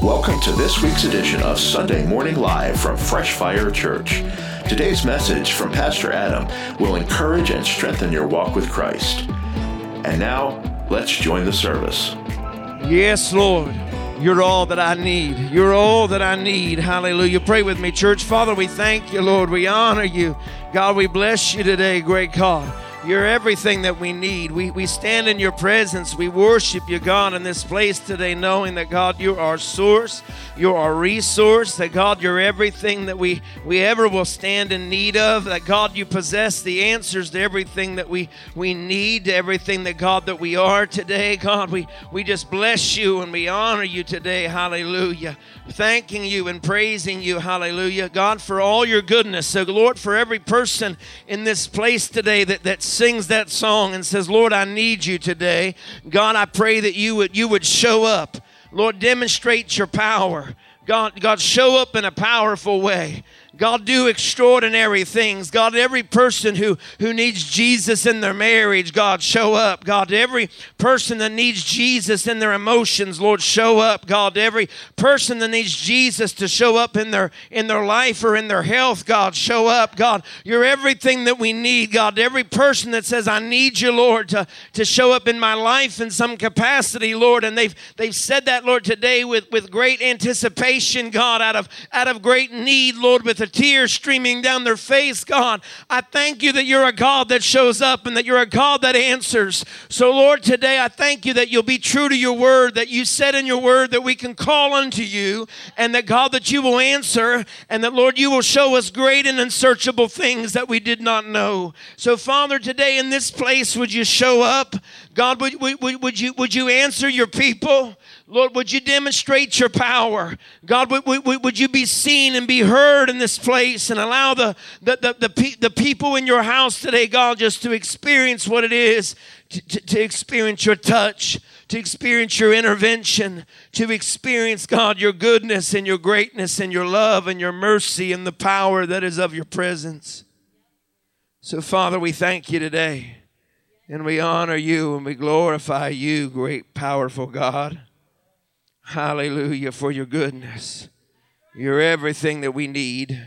Welcome to this week's edition of Sunday Morning Live from Fresh Fire Church. Today's message from Pastor Adam will encourage and strengthen your walk with Christ. And now, let's join the service. Yes, Lord. You're all that I need. You're all that I need. Hallelujah. Pray with me, church. Father, we thank you, Lord. We honor you. God, we bless you today, great God. You're everything that we need. We stand in your presence. We worship you, God, in this place today, knowing that, God, you're our source. You're our resource. That, God, you're everything that we ever will stand in need of. That, God, you possess the answers to everything that we need, to everything that, God, that we are today. God, we just bless you and we honor you today. Hallelujah. Thanking you and praising you. Hallelujah. God, for all your goodness. So, Lord, for every person in this place today that sings that song and says, Lord, I need you today. God, I pray that you would show up. Lord, demonstrate your power. God, show up in a powerful way. God, do extraordinary things. God, every person who needs Jesus in their marriage, God, show up. God, every person that needs Jesus in their emotions, Lord, show up. God, every person that needs Jesus to show up in their life or in their health, God, show up. God, you're everything that we need. God, every person that says, I need you, Lord, to show up in my life in some capacity, Lord, and they've said that, Lord, today with great anticipation, God, out of great need, Lord, with the tears streaming down their face. God, I thank you that you're a God that shows up and that you're a God that answers. So, Lord, today I thank you that you'll be true to your word, that you said in your word that we can call unto you, and that, God, that you will answer, and that, Lord, you will show us great and unsearchable things that we did not know. So, Father, today in this place, would you show up? God, would you answer your people? Lord, would you demonstrate your power? God, would you be seen and be heard in this place, and allow the people in your house today, God, just to experience what it is, to experience your touch, to experience your intervention, to experience, God, your goodness and your greatness and your love and your mercy and the power that is of your presence. So, Father, we thank you today, and we honor you and we glorify you, great, powerful God. Hallelujah, for your goodness. You're everything that we need,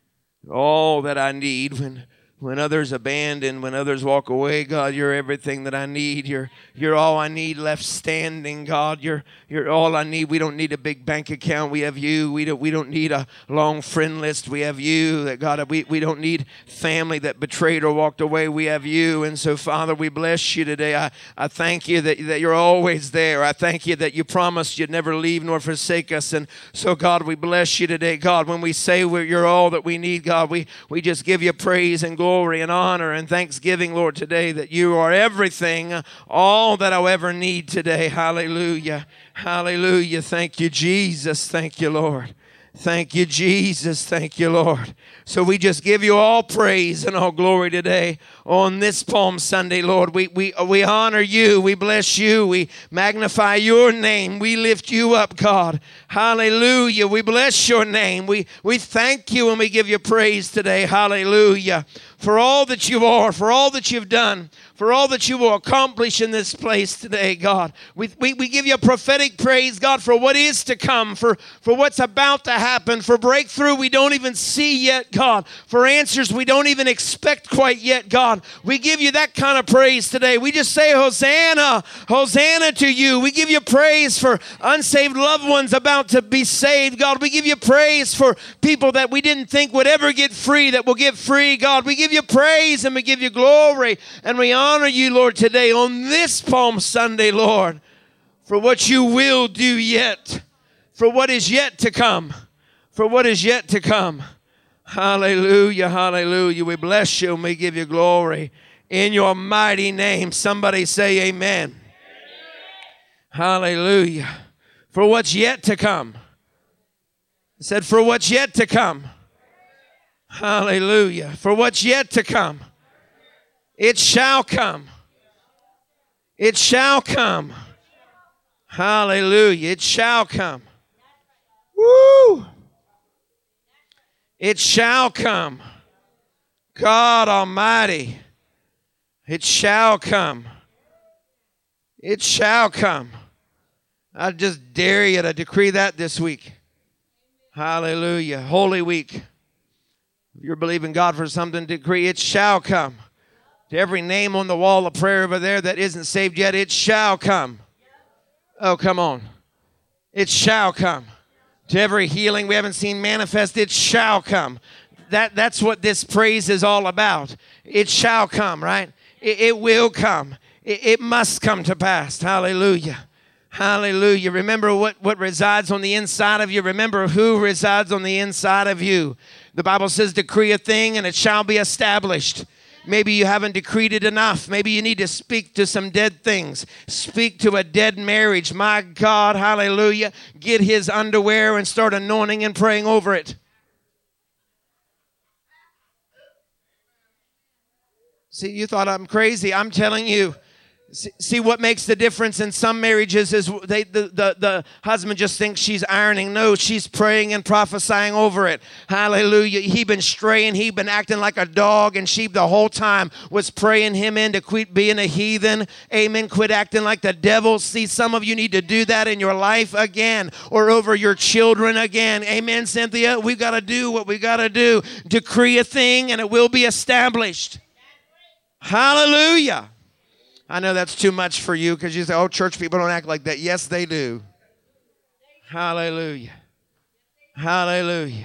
all that I need when others abandon, when others walk away. God, you're everything that I need. You're all I need left standing, God. You're all I need. We don't need a big bank account. We have you. We don't need a long friend list. We have you. That God, we don't need family that betrayed or walked away. We have you. And so, Father, we bless you today. I thank you that you're always there. I thank you that you promised you'd never leave nor forsake us. And so, God, we bless you today. God, when we say you're all that we need, God, we just give you praise and glory and honor and thanksgiving, Lord, today, that you are everything, all that I'll ever need today. Hallelujah. Hallelujah. Thank you, Jesus. Thank you, Lord. Thank you, Jesus. Thank you, Lord. So we just give you all praise and all glory today on this Palm Sunday, Lord. We honor you. We bless you. We magnify your name. We lift you up, God. Hallelujah. We bless your name. We thank you and we give you praise today. Hallelujah. For all that you are, for all that you've done, for all that you will accomplish in this place today, God. We give you a prophetic praise, God, for what is to come, for what's about to happen, for breakthrough we don't even see yet, God, for answers we don't even expect quite yet, God. We give you that kind of praise today. We just say, Hosanna, Hosanna to you. We give you praise for unsaved loved ones about to be saved, God. We give you praise for people that we didn't think would ever get free, that will get free, God. We give you praise and we give you glory, and we honor you, Lord, today on this Palm Sunday, Lord, for what you will do yet, for what is yet to come, for what is yet to come. Hallelujah, hallelujah. We bless you and we give you glory in your mighty name. Somebody say amen. Amen. Hallelujah. For what's yet to come. I said, for what's yet to come. Hallelujah. For what's yet to come. It shall come. It shall come. Hallelujah. It shall come. Woo! It shall come. God Almighty. It shall come. It shall come. I just dare you to decree that this week. Hallelujah. Holy Week. If you're believing God for something, decree it shall come. To every name on the wall of prayer over there that isn't saved yet, it shall come. Oh, come on. It shall come. To every healing we haven't seen manifest, it shall come. That's what this praise is all about. It shall come, right? It will come. It must come to pass. Hallelujah. Hallelujah. Remember what resides on the inside of you. Remember who resides on the inside of you. The Bible says, decree a thing and it shall be established. Maybe you haven't decreed it enough. Maybe you need to speak to some dead things. Speak to a dead marriage. My God, hallelujah. Get his underwear and start anointing and praying over it. See, you thought I'm crazy. I'm telling you. See what makes the difference in some marriages is the husband just thinks she's ironing. No, she's praying and prophesying over it. Hallelujah. He been straying. He been acting like a dog, and she the whole time was praying him in to quit being a heathen. Amen. Quit acting like the devil. See, some of you need to do that in your life again or over your children again. Amen, Cynthia. We've got to do what we got to do. Decree a thing and it will be established. Hallelujah. I know that's too much for you because you say, oh, church people don't act like that. Yes, they do. Hallelujah. Hallelujah.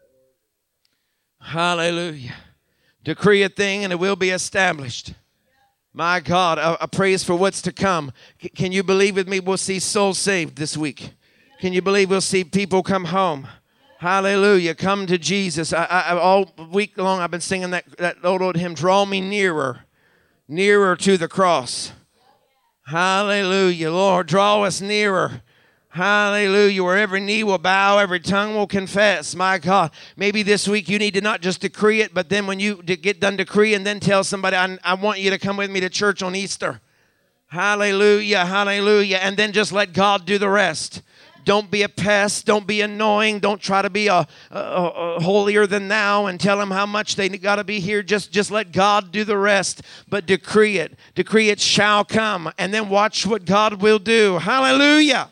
Hallelujah. Decree a thing and it will be established. My God, a praise for what's to come. Can you believe with me we'll see souls saved this week? Can you believe we'll see people come home? Hallelujah. Come to Jesus. All week long I've been singing that old hymn, Draw Me Nearer. Nearer to the cross. Hallelujah. Lord, draw us nearer. Hallelujah. Where every knee will bow, every tongue will confess. My God, maybe this week you need to not just decree it, but then when you get done decreeing, then tell somebody, I want you to come with me to church on Easter. Hallelujah. Hallelujah. And then just let God do the rest. Don't be a pest. Don't be annoying. Don't try to be a holier than thou and tell them how much they got to be here. Just let God do the rest. But decree it. Decree it shall come. And then watch what God will do. Hallelujah.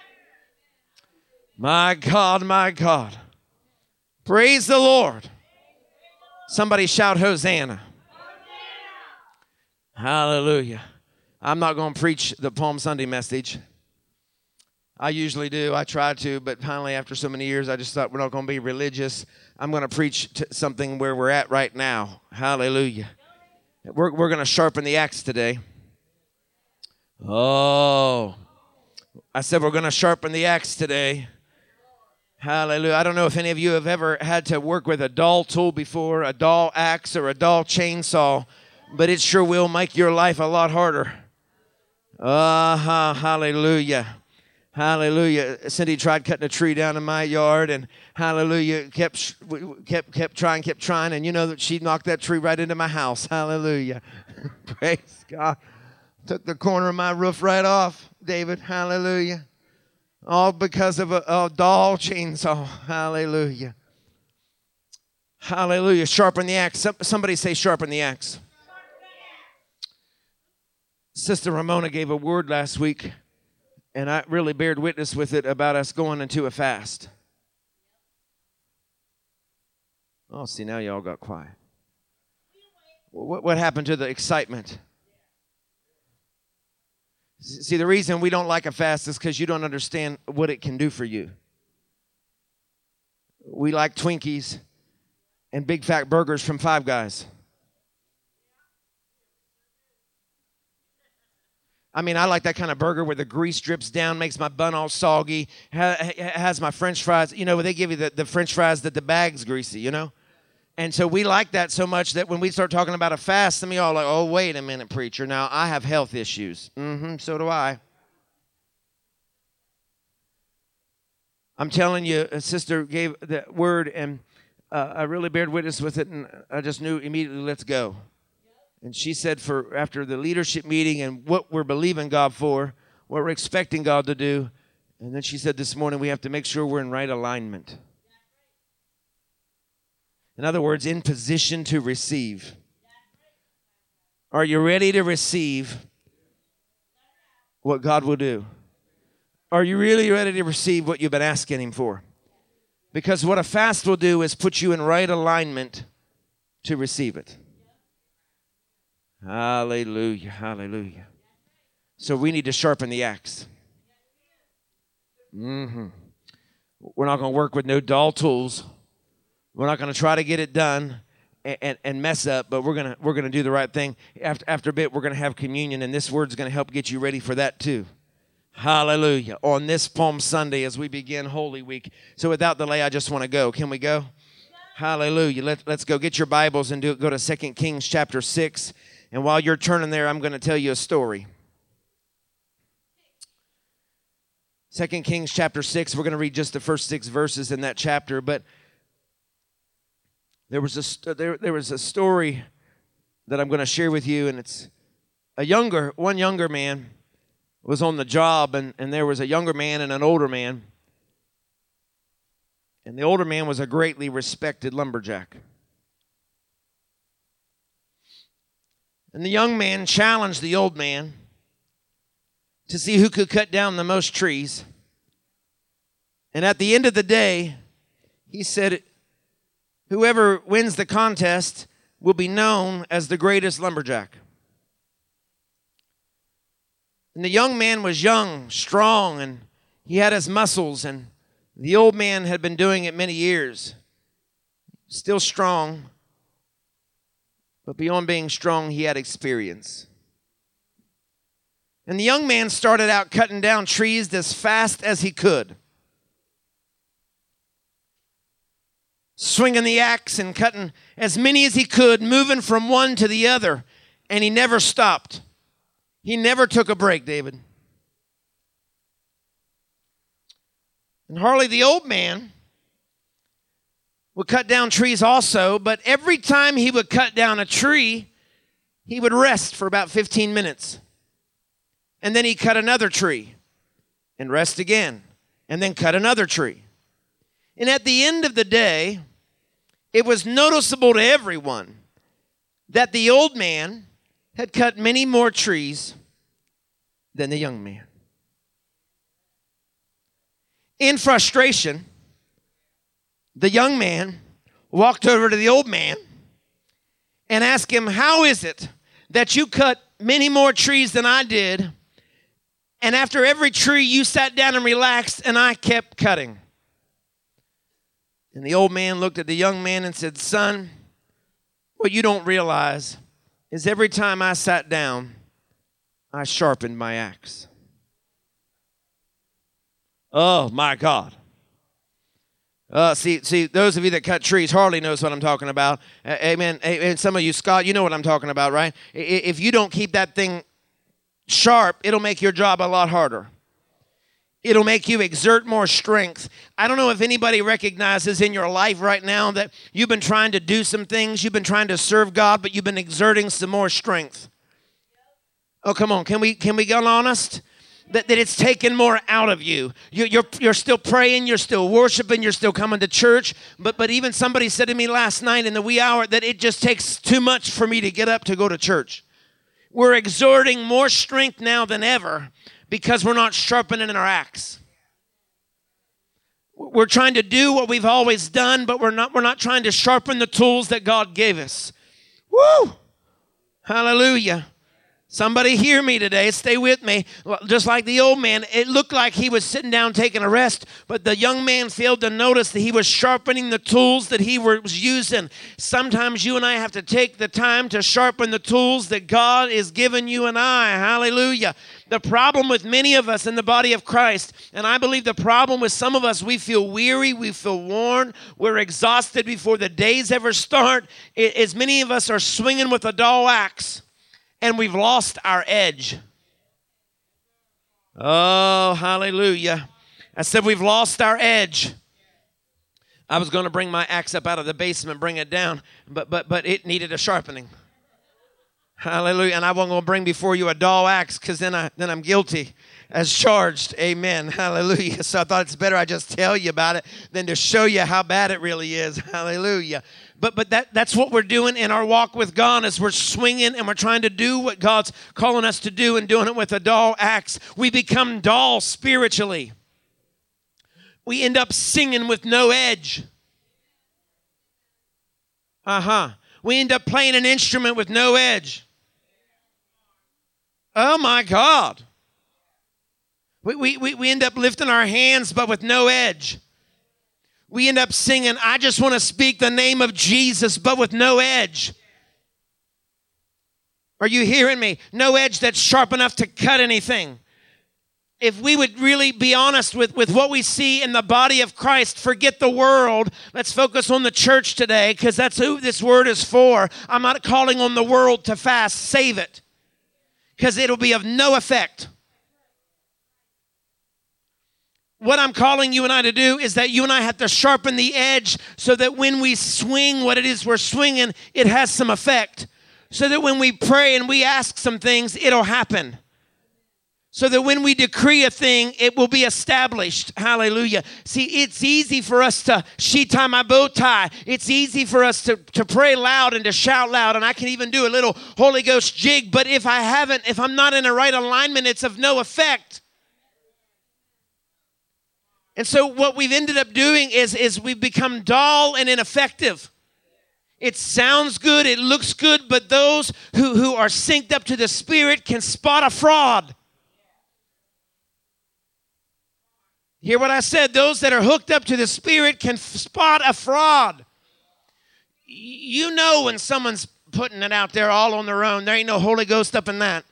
My God, my God. Praise the Lord. Somebody shout Hosanna. Hallelujah. I'm not going to preach the Palm Sunday message. I usually do. I try to, but finally, after so many years, I just thought we're not going to be religious. I'm going to preach something where we're at right now. Hallelujah. We're going to sharpen the axe today. Oh, I said we're going to sharpen the axe today. Hallelujah. I don't know if any of you have ever had to work with a dull tool before, a dull axe or a dull chainsaw, but it sure will make your life a lot harder. Hallelujah. Hallelujah. Cindy tried cutting a tree down in my yard, and hallelujah, kept trying, and you know that she knocked that tree right into my house. Hallelujah. Praise God. Took the corner of my roof right off, David. Hallelujah. All because of a dull chainsaw. Hallelujah. Hallelujah. Sharpen the axe. Somebody say sharpen the axe. Sister Ramona gave a word last week, and I really bared witness with it about us going into a fast. Oh, see, now y'all got quiet. What happened to the excitement? See, the reason we don't like a fast is because you don't understand what it can do for you. We like Twinkies and big fat burgers from Five Guys. I mean, I like that kind of burger where the grease drips down, makes my bun all soggy, has my French fries. You know, they give you the French fries that the bag's greasy, you know? And so we like that so much that when we start talking about a fast, some of y'all are like, oh, wait a minute, preacher. Now, I have health issues. So do I. I'm telling you, a sister gave the word, and I really bared witness with it, and I just knew immediately, let's go. And she said after the leadership meeting and what we're believing God for, what we're expecting God to do, and then she said this morning we have to make sure we're in right alignment. In other words, in position to receive. Are you ready to receive what God will do? Are you really ready to receive what you've been asking him for? Because what a fast will do is put you in right alignment to receive it. Hallelujah, hallelujah. So we need to sharpen the axe. We're not going to work with no dull tools. We're not going to try to get it done and mess up, but we're gonna do the right thing. After a bit, we're going to have communion, and this word's going to help get you ready for that too. Hallelujah. On this Palm Sunday as we begin Holy Week. So without delay, I just want to go. Can we go? Hallelujah. Let's go. Get your Bibles and go to 2 Kings chapter 6. And while you're turning there, I'm going to tell you a story. 2 Kings chapter 6. We're going to read just the first 6 verses in that chapter. But there was a story that I'm going to share with you. And it's one younger man was on the job, and there was a younger man and an older man. And the older man was a greatly respected lumberjack. And the young man challenged the old man to see who could cut down the most trees. And at the end of the day, he said, whoever wins the contest will be known as the greatest lumberjack. And the young man was young, strong, and he had his muscles, and the old man had been doing it many years. Still strong, but beyond being strong, he had experience. And the young man started out cutting down trees as fast as he could, swinging the axe and cutting as many as he could, moving from one to the other, and he never stopped. He never took a break, David. And Harley, the old man, would cut down trees also, but every time he would cut down a tree, he would rest for about 15 minutes. And then he'd cut another tree and rest again, and then cut another tree. And at the end of the day, it was noticeable to everyone that the old man had cut many more trees than the young man. In frustration, the young man walked over to the old man and asked him, how is it that you cut many more trees than I did, and after every tree you sat down and relaxed and I kept cutting? And the old man looked at the young man and said, son, what you don't realize is every time I sat down, I sharpened my axe. Oh, my God. See, those of you that cut trees, Harley knows what I'm talking about. Amen. And some of you, Scott, you know what I'm talking about, right? If you don't keep that thing sharp, it'll make your job a lot harder. It'll make you exert more strength. I don't know if anybody recognizes in your life right now that you've been trying to do some things, you've been trying to serve God, but you've been exerting some more strength. Oh, come on. Can we get honest? That it's taken more out of you. You're still praying, you're still worshiping, you're still coming to church. But even somebody said to me last night in the wee hour that it just takes too much for me to get up to go to church. We're exerting more strength now than ever because we're not sharpening our axe. We're trying to do what we've always done, but we're not trying to sharpen the tools that God gave us. Woo! Hallelujah. Somebody hear me today. Stay with me. Just like the old man, it looked like he was sitting down taking a rest, but the young man failed to notice that he was sharpening the tools that he was using. Sometimes you and I have to take the time to sharpen the tools that God has given you and I. Hallelujah. The problem with many of us in the body of Christ, and I believe the problem with some of us, we feel weary, we feel worn, we're exhausted before the days ever start, is many of us are swinging with a dull axe. And we've lost our edge. Oh, hallelujah. I said we've lost our edge. I was going to bring my axe up out of the basement, bring it down, but it needed a sharpening. Hallelujah. And I wasn't going to bring before you a dull axe because then I'm guilty as charged. Amen. Hallelujah. So I thought it's better I just tell you about it than to show you how bad it really is. Hallelujah. But that's what we're doing in our walk with God, is we're swinging and we're trying to do what God's calling us to do and doing it with a dull axe. We become dull spiritually. We end up singing with no edge. We end up playing an instrument with no edge. Oh my God. We end up lifting our hands but with no edge. We end up singing, I just want to speak the name of Jesus, but with no edge. Are you hearing me? No edge that's sharp enough to cut anything. If we would really be honest with what we see in the body of Christ, forget the world. Let's focus on the church today, because that's who this word is for. I'm not calling on the world to fast. Save it, because it'll be of no effect. What I'm calling you and I to do is that you and I have to sharpen the edge so that when we swing what it is we're swinging, it has some effect. So that when we pray and we ask some things, it'll happen. So that when we decree a thing, it will be established. Hallelujah. See, it's easy for us to tie my bow tie. It's easy for us to pray loud and to shout loud. And I can even do a little Holy Ghost jig. But if I'm not in the right alignment, it's of no effect. And so what we've ended up doing is we've become dull and ineffective. It sounds good, it looks good, but those who are synced up to the Spirit can spot a fraud. Hear what I said? Those that are hooked up to the Spirit can spot a fraud. You know when someone's putting it out there all on their own. There ain't no Holy Ghost up in that.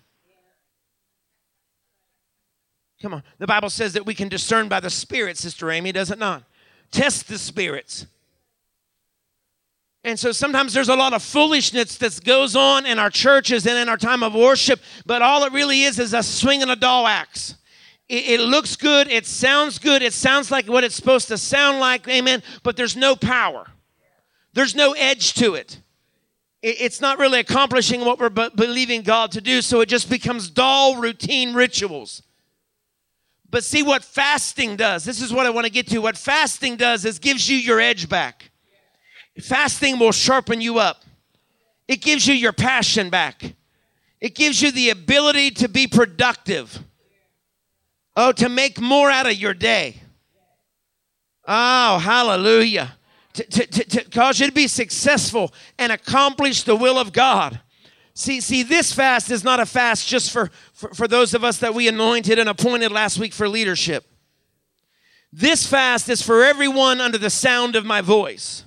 Come on. The Bible says that we can discern by the Spirit, Sister Amy, does it not? Test the spirits. And so sometimes there's a lot of foolishness that goes on in our churches and in our time of worship, but all it really is a swinging a dull axe. It looks good. It sounds good. It sounds like what it's supposed to sound like, amen, but there's no power. There's no edge to it. It's not really accomplishing what we're believing God to do, so it just becomes dull, routine rituals. But see what fasting does. This is what I want to get to. What fasting does is gives you your edge back. Fasting will sharpen you up. It gives you your passion back. It gives you the ability to be productive. Oh, to make more out of your day. Oh, hallelujah. To cause you to be successful and accomplish the will of God. See, this fast is not a fast just for those of us that we anointed and appointed last week for leadership. This fast is for everyone under the sound of my voice.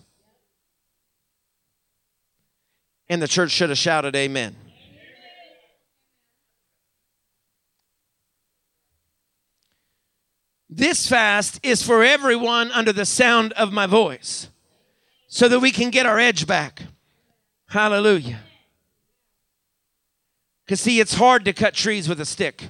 And the church should have shouted amen. This fast is for everyone under the sound of my voice, so that we can get our edge back. Hallelujah. Because see, it's hard to cut trees with a stick.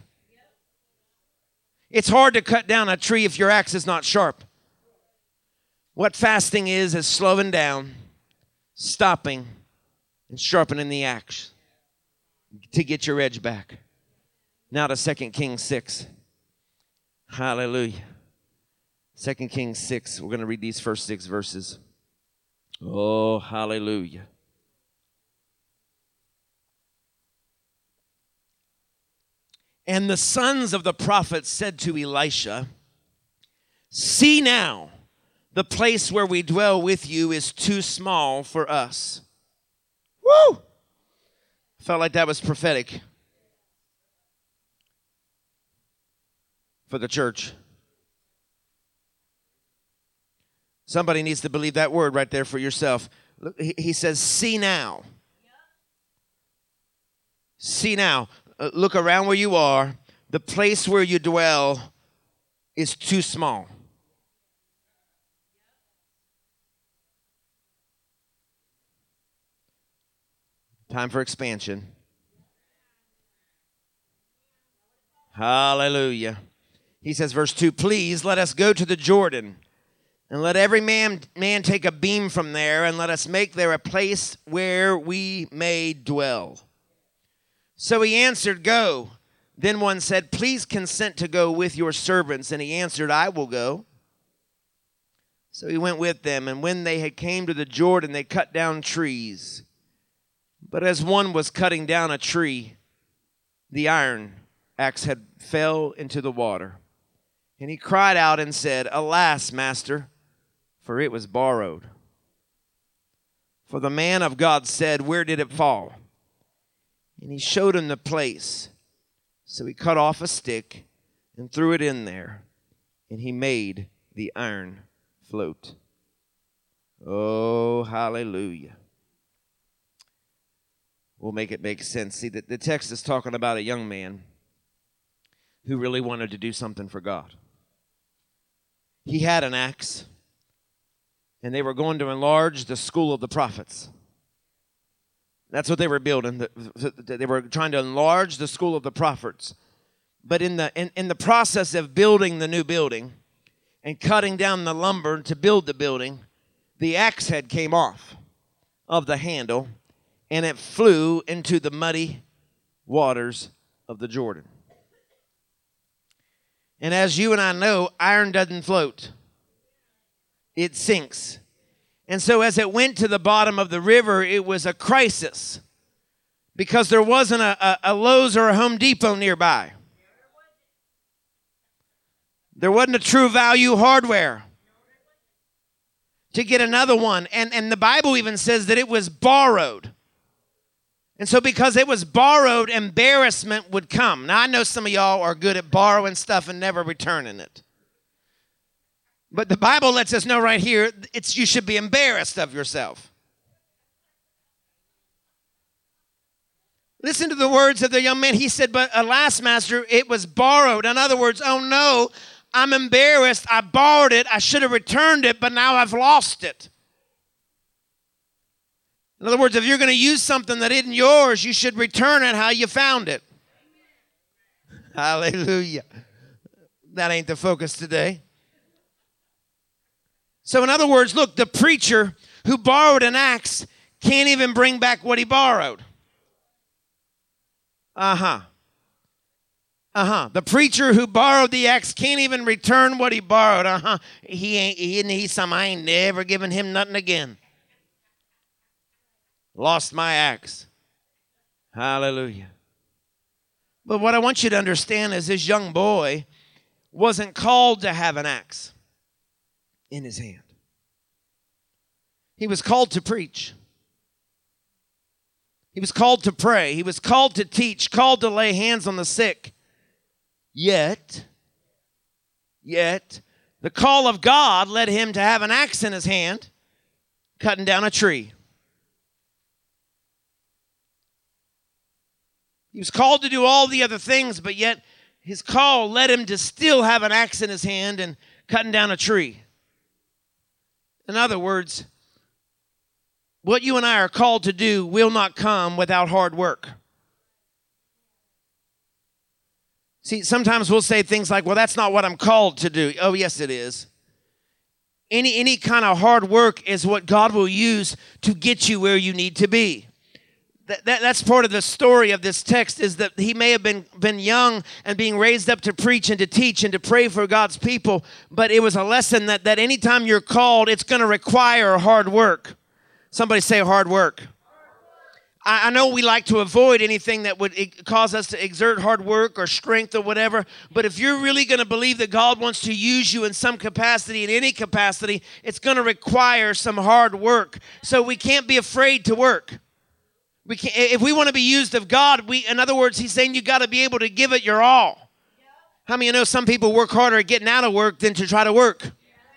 It's hard to cut down a tree if your axe is not sharp. What fasting is slowing down, stopping, and sharpening the axe to get your edge back. Now to 2 Kings 6. Hallelujah. 2 Kings 6. We're going to read these first 6 verses. Oh, hallelujah. And the sons of the prophets said to Elisha, see now, the place where we dwell with you is too small for us. Woo! Felt like that was prophetic for the church. Somebody needs to believe that word right there for yourself. Look, he says, see now. See now. Look around where you are. The place where you dwell is too small. Time for expansion. Hallelujah. He says, verse 2, please let us go to the Jordan, and let every man take a beam from there, and let us make there a place where we may dwell. So he answered, go. Then one said, please consent to go with your servants. And he answered, I will go. So he went with them, and when they had came to the Jordan, they cut down trees. But as one was cutting down a tree, the iron axe had fell into the water. And he cried out and said, Alas, master, for it was borrowed. For the man of God said, Where did it fall? And he showed him the place. So he cut off a stick and threw it in there, and he made the iron float. Oh, hallelujah. We'll make it make sense. See, the text is talking about a young man who really wanted to do something for God. He had an axe, and they were going to enlarge the school of the prophets. That's what they were building. They were trying to enlarge the school of the prophets. But in the process of building the new building and cutting down the lumber to build the building, the axe head came off of the handle, and it flew into the muddy waters of the Jordan. And as you and I know, iron doesn't float. It sinks. And so as it went to the bottom of the river, it was a crisis because there wasn't a Lowe's or a Home Depot nearby. There wasn't a True Value hardware to get another one. And the Bible even says that it was borrowed. And so because it was borrowed, embarrassment would come. Now, I know some of y'all are good at borrowing stuff and never returning it. But the Bible lets us know right here, you should be embarrassed of yourself. Listen to the words of the young man. He said, but alas, master, it was borrowed. In other words, oh no, I'm embarrassed. I borrowed it. I should have returned it, but now I've lost it. In other words, if you're going to use something that isn't yours, you should return it how you found it. Hallelujah. That ain't the focus today. So in other words, look, the preacher who borrowed an axe can't even bring back what he borrowed. The preacher who borrowed the axe can't even return what he borrowed. I ain't never giving him nothing again. Lost my axe. Hallelujah. But what I want you to understand is this young boy wasn't called to have an axe in his hand. He was called to preach. He was called to pray. He was called to teach, called to lay hands on the sick. Yet, the call of God led him to have an axe in his hand, cutting down a tree. He was called to do all the other things, but yet his call led him to still have an axe in his hand and cutting down a tree. In other words, what you and I are called to do will not come without hard work. See, sometimes we'll say things like, well, that's not what I'm called to do. Oh, yes, it is. Any kind of hard work is what God will use to get you where you need to be. That's part of the story of this text, is that he may have been young and being raised up to preach and to teach and to pray for God's people, but it was a lesson that anytime you're called, it's going to require hard work. Somebody say hard work. I know we like to avoid anything that would cause us to exert hard work or strength or whatever, but if you're really going to believe that God wants to use you in some capacity, in any capacity, it's going to require some hard work. So we can't be afraid to work. We can't, if we want to be used of God, in other words, he's saying you got to be able to give it your all. How many of you know some people work harder at getting out of work than to try to work?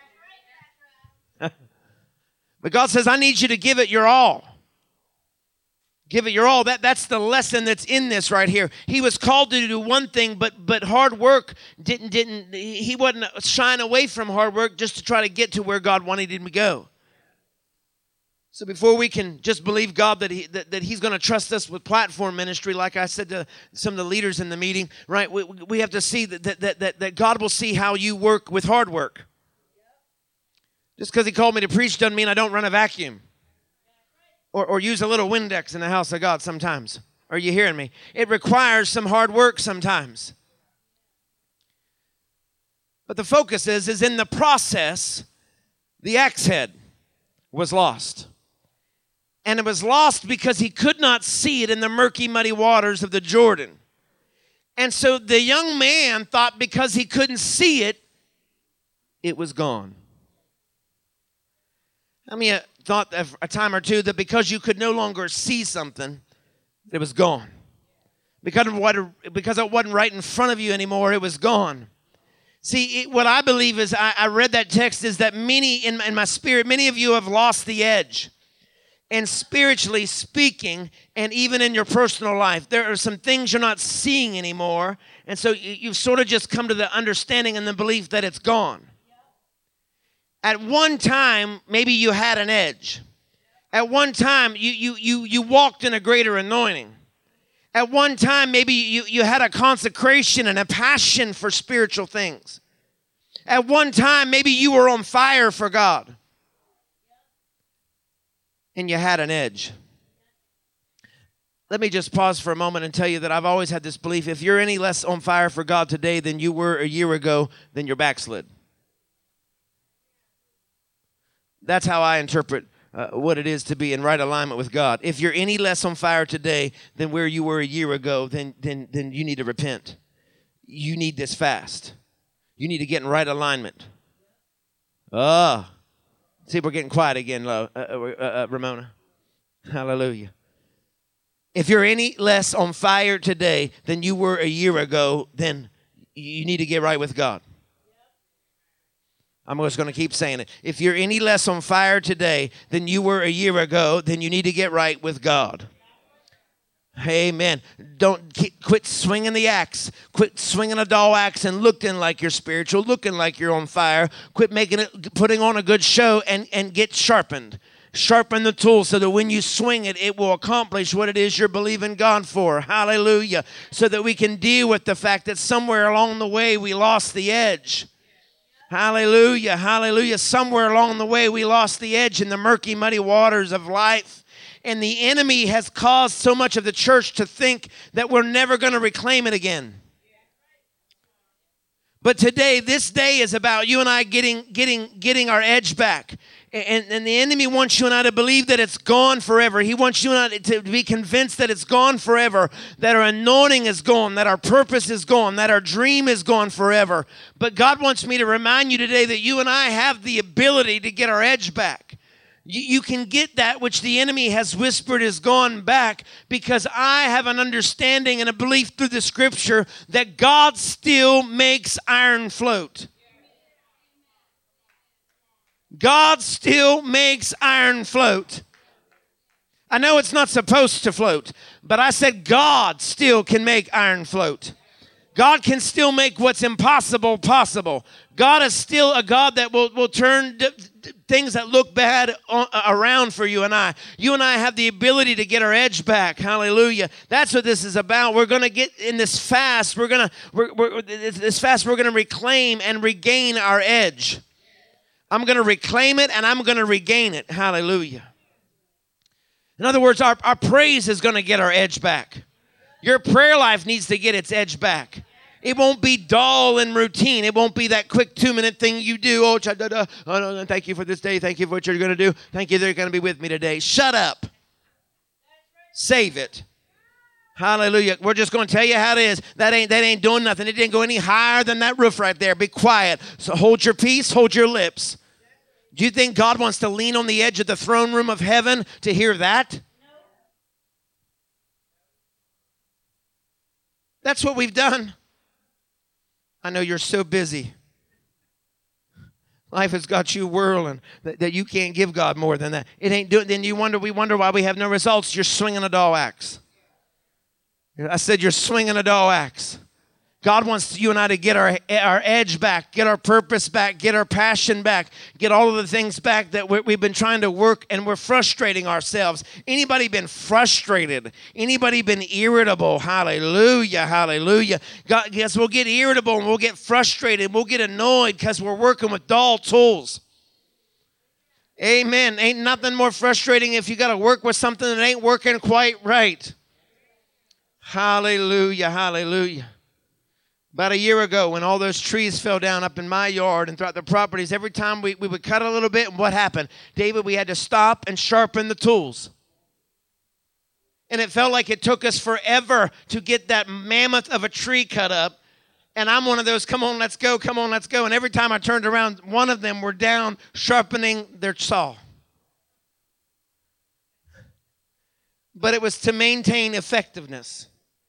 But God says, I need you to give it your all. Give it your all. That's the lesson that's in this right here. He was called to do one thing, but hard work he wasn't shying away from hard work just to try to get to where God wanted him to go. So before we can just believe God that he's going to trust us with platform ministry, like I said to some of the leaders in the meeting, right? We have to see that God will see how you work with hard work. Just because he called me to preach doesn't mean I don't run a vacuum or use a little Windex in the house of God sometimes. Are you hearing me? It requires some hard work sometimes. But the focus is in the process The axe head was lost. And it was lost because he could not see it in the murky, muddy waters of the Jordan. And so the young man thought because he couldn't see it, it was gone. I mean, I thought a time or two that because you could no longer see something, it was gone. Because it wasn't right in front of you anymore, it was gone. See, what I believe is, I read that text, is that many, in my spirit, many of you have lost the edge. And spiritually speaking, and even in your personal life, there are some things you're not seeing anymore. And so you've sort of just come to the understanding and the belief that it's gone. At one time, maybe you had an edge. At one time, you walked in a greater anointing. At one time, maybe you had a consecration and a passion for spiritual things. At one time, maybe you were on fire for God. And you had an edge. Let me just pause for a moment and tell you that I've always had this belief: if you're any less on fire for God today than you were a year ago, then you're backslid. That's how I interpret what it is to be in right alignment with God. If you're any less on fire today than where you were a year ago, then you need to repent. You need this fast. You need to get in right alignment. See, we're getting quiet again, Ramona. Hallelujah. If you're any less on fire today than you were a year ago, then you need to get right with God. I'm just going to keep saying it. If you're any less on fire today than you were a year ago, then you need to get right with God. Amen. Don't quit swinging the axe. Quit swinging a dull axe and looking like you're spiritual, looking like you're on fire. Quit putting on a good show and get sharpened. Sharpen the tool so that when you swing it, it will accomplish what it is you're believing God for. Hallelujah. So that we can deal with the fact that somewhere along the way we lost the edge. Hallelujah. Hallelujah. Somewhere along the way we lost the edge in the murky, muddy waters of life. And the enemy has caused so much of the church to think that we're never going to reclaim it again. But today, this day is about you and I getting our edge back. And the enemy wants you and I to believe that it's gone forever. He wants you and I to be convinced that it's gone forever, that our anointing is gone, that our purpose is gone, that our dream is gone forever. But God wants me to remind you today that you and I have the ability to get our edge back. You can get that which the enemy has whispered is gone back, because I have an understanding and a belief through the scripture that God still makes iron float. God still makes iron float. I know it's not supposed to float, but I said God still can make iron float. God can still make what's impossible possible. God is still a God that will turn things that look bad around for you and I. You and I have the ability to get our edge back. Hallelujah. That's what this is about. We're going to get in this fast. We're going to reclaim and regain our edge. I'm going to reclaim it and I'm going to regain it. Hallelujah. In other words, our praise is going to get our edge back. Your prayer life needs to get its edge back. It won't be dull and routine. It won't be that quick 2-minute thing you do. Oh, no, thank you for this day. Thank you for what you're going to do. Thank you, they're going to be with me today. Shut up. Save it. Hallelujah. We're just going to tell you how it is. That ain't doing nothing. It didn't go any higher than that roof right there. Be quiet. So hold your peace. Hold your lips. Do you think God wants to lean on the edge of the throne room of heaven to hear that? That's what we've done. I know you're so busy. Life has got you whirling that you can't give God more than that. It ain't doing. Then we wonder why we have no results. You're swinging a dull axe. I said you're swinging a dull axe. God wants you and I to get our edge back, get our purpose back, get our passion back, get all of the things back that we've been trying to work, and we're frustrating ourselves. Anybody been frustrated? Anybody been irritable? Hallelujah, hallelujah. God, yes, we'll get irritable and we'll get frustrated. We'll get annoyed because we're working with dull tools. Amen. Ain't nothing more frustrating if you got to work with something that ain't working quite right. Hallelujah, hallelujah. About a year ago, when all those trees fell down up in my yard and throughout the properties, every time we would cut a little bit, and what happened? David, we had to stop and sharpen the tools. And it felt like it took us forever to get that mammoth of a tree cut up. And I'm one of those, come on, let's go, come on, let's go. And every time I turned around, one of them were down sharpening their saw. But it was to maintain effectiveness.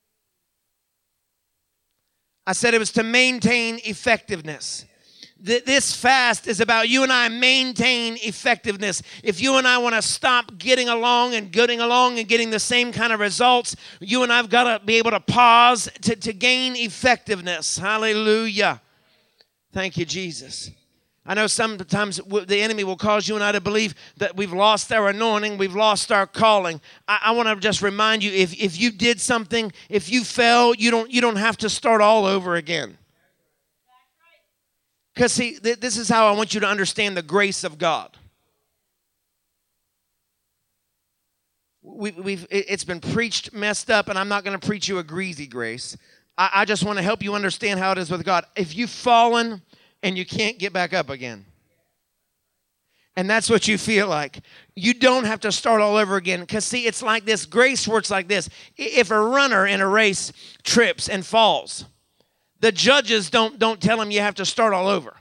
I said it was to maintain effectiveness. This fast is about you and I maintain effectiveness. If you and I want to stop getting along and getting the same kind of results, you and I have got to be able to pause to gain effectiveness. Hallelujah. Thank you, Jesus. I know sometimes the enemy will cause you and I to believe that we've lost our anointing, we've lost our calling. I want to just remind you, if you did something, if you fell, you don't have to start all over again. Because see, this is how I want you to understand the grace of God. It's been preached messed up, and I'm not going to preach you a greasy grace. I just want to help you understand how it is with God. If you've fallen and you can't get back up again, and that's what you feel like, you don't have to start all over again. Because see, it's like this. Grace works like this. If a runner in a race trips and falls, the judges don't tell him you have to start all over.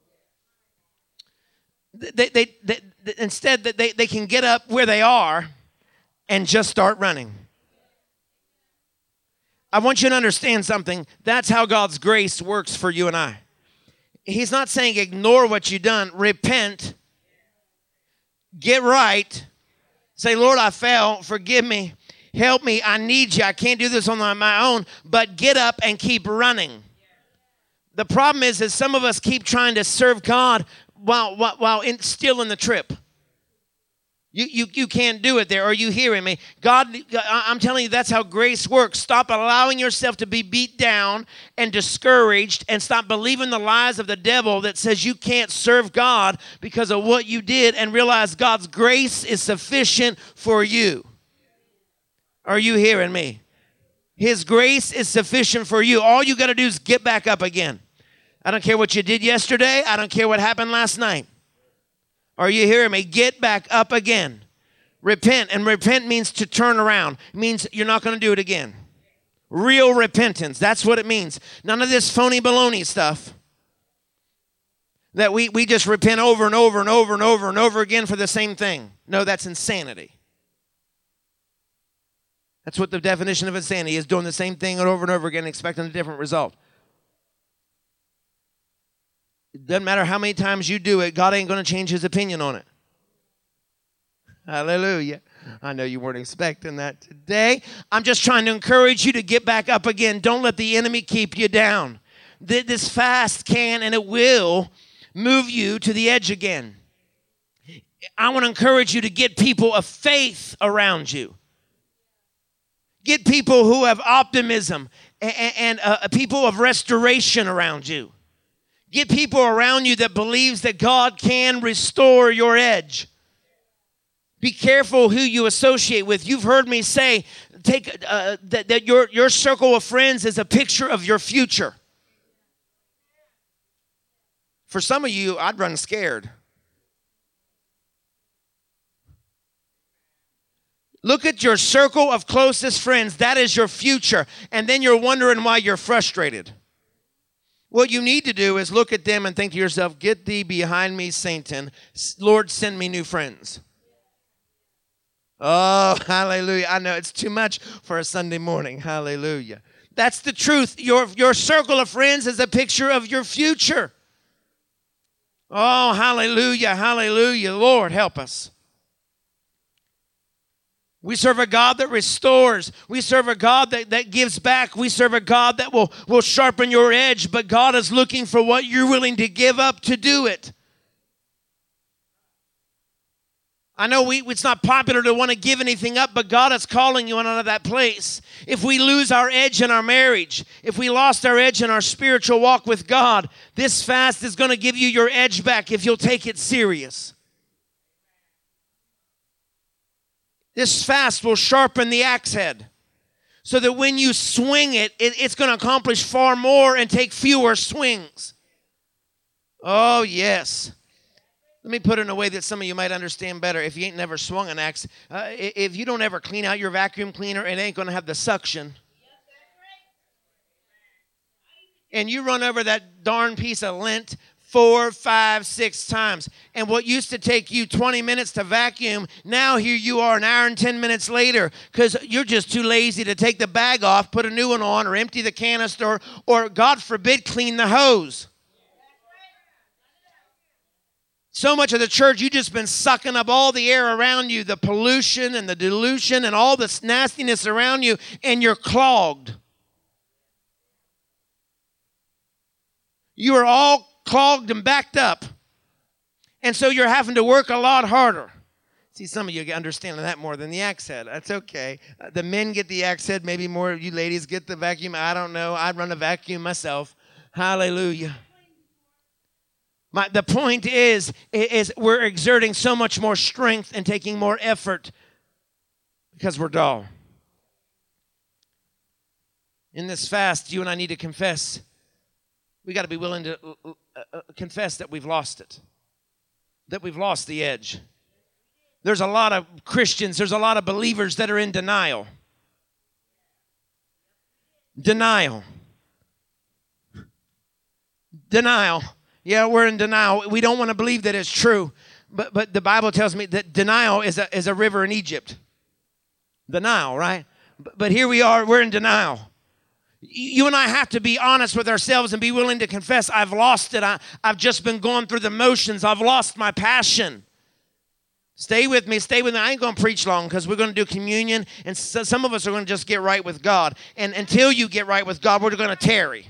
Instead, they can get up where they are and just start running. I want you to understand something. That's how God's grace works for you and I. He's not saying ignore what you've done. Repent. Get right. Say, Lord, I fell. Forgive me. Help me. I need you. I can't do this on my own. But get up and keep running. The problem is some of us keep trying to serve God while still in the trip. You can't do it there. Are you hearing me? God, I'm telling you, that's how grace works. Stop allowing yourself to be beat down and discouraged, and stop believing the lies of the devil that says you can't serve God because of what you did, and realize God's grace is sufficient for you. Are you hearing me? His grace is sufficient for you. All you got to do is get back up again. I don't care what you did yesterday. I don't care what happened last night. Are you hearing me? Get back up again. Repent. And repent means to turn around. It means you're not going to do it again. Real repentance. That's what it means. None of this phony baloney stuff that we just repent over and over and over and over and over again for the same thing. No, that's insanity. That's what the definition of insanity is, doing the same thing over and over again, expecting a different result. It doesn't matter how many times you do it, God ain't going to change his opinion on it. Hallelujah. I know you weren't expecting that today. I'm just trying to encourage you to get back up again. Don't let the enemy keep you down. This fast can and it will move you to the edge again. I want to encourage you to get people of faith around you. Get people who have optimism and people of restoration around you. Get people around you that believes that God can restore your edge. Be careful who you associate with. You've heard me say, that your circle of friends is a picture of your future. For some of you, I'd run scared. Look at your circle of closest friends. That is your future. And then you're wondering why you're frustrated. What you need to do is look at them and think to yourself, get thee behind me, Satan. Lord, send me new friends. Oh, hallelujah. I know it's too much for a Sunday morning. Hallelujah. That's the truth. Your circle of friends is a picture of your future. Oh, hallelujah, hallelujah. Lord, help us. We serve a God that restores. We serve a God that gives back. We serve a God that will sharpen your edge. But God is looking for what you're willing to give up to do it. I know it's not popular to want to give anything up, but God is calling you out of that place. If we lose our edge in our marriage, if we lost our edge in our spiritual walk with God, this fast is going to give you your edge back if you'll take it serious. This fast will sharpen the axe head. so that when you swing it, it's going to accomplish far more and take fewer swings. Oh, yes. Let me put it in a way that some of you might understand better. If you ain't never swung an axe, if you don't ever clean out your vacuum cleaner, it ain't going to have the suction. And you run over that darn piece of lint 4, 5, 6 times. And what used to take you 20 minutes to vacuum, now here you are an hour and 10 minutes later because you're just too lazy to take the bag off, put a new one on, or empty the canister, or God forbid, clean the hose. So much of the church, you've just been sucking up all the air around you, the pollution and the dilution and all this nastiness around you, and you're clogged. You are all clogged and backed up. And so you're having to work a lot harder. See, some of you understand that more than the axe head. That's okay. The men get the axe head. Maybe more of you ladies get the vacuum. I don't know. I run a vacuum myself. Hallelujah. The point is we're exerting so much more strength and taking more effort because we're dull. In this fast, you and I need to confess. We got to be willing to confess that we've lost it, that we've lost the edge. There's a lot of Christians, there's a lot of believers that are in denial. Denial. Yeah, we're in denial. We don't want to believe that it's true. But the Bible tells me that denial is a river in Egypt. The Nile, right? But here we are, we're in denial. You and I have to be honest with ourselves and be willing to confess, I've lost it. I've just been going through the motions. I've lost my passion. Stay with me. I ain't going to preach long because we're going to do communion, and so some of us are going to just get right with God. And until you get right with God, we're going to tarry.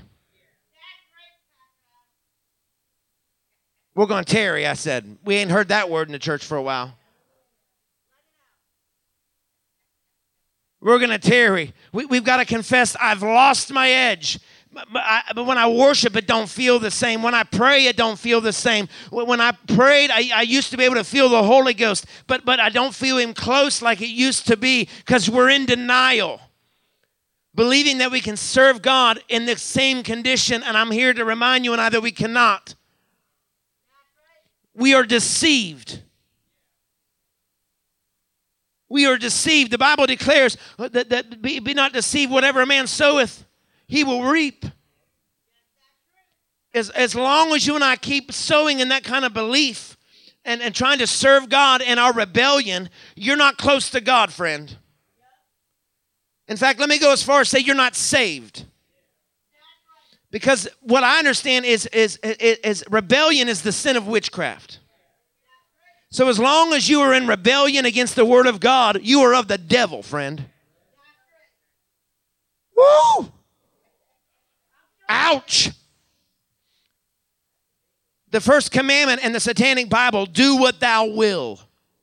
We're going to tarry, I said. We ain't heard that word in the church for a while. We're going to tarry. We've got to confess, I've lost my edge. But when I worship, it don't feel the same. When I pray, it don't feel the same. When I prayed, I used to be able to feel the Holy Ghost. But I don't feel Him close like it used to be because we're in denial. Believing that we can serve God in the same condition. And I'm here to remind you and I that we cannot. We are deceived. We are deceived. The Bible declares that be not deceived. Whatever a man soweth, he will reap. As long as you and I keep sowing in that kind of belief and trying to serve God in our rebellion, you're not close to God, friend. In fact, let me go as far as say you're not saved. Because what I understand is rebellion is the sin of witchcraft. So as long as you are in rebellion against the Word of God, you are of the devil, friend. Woo! Ouch! The first commandment in the Satanic Bible, do what thou will.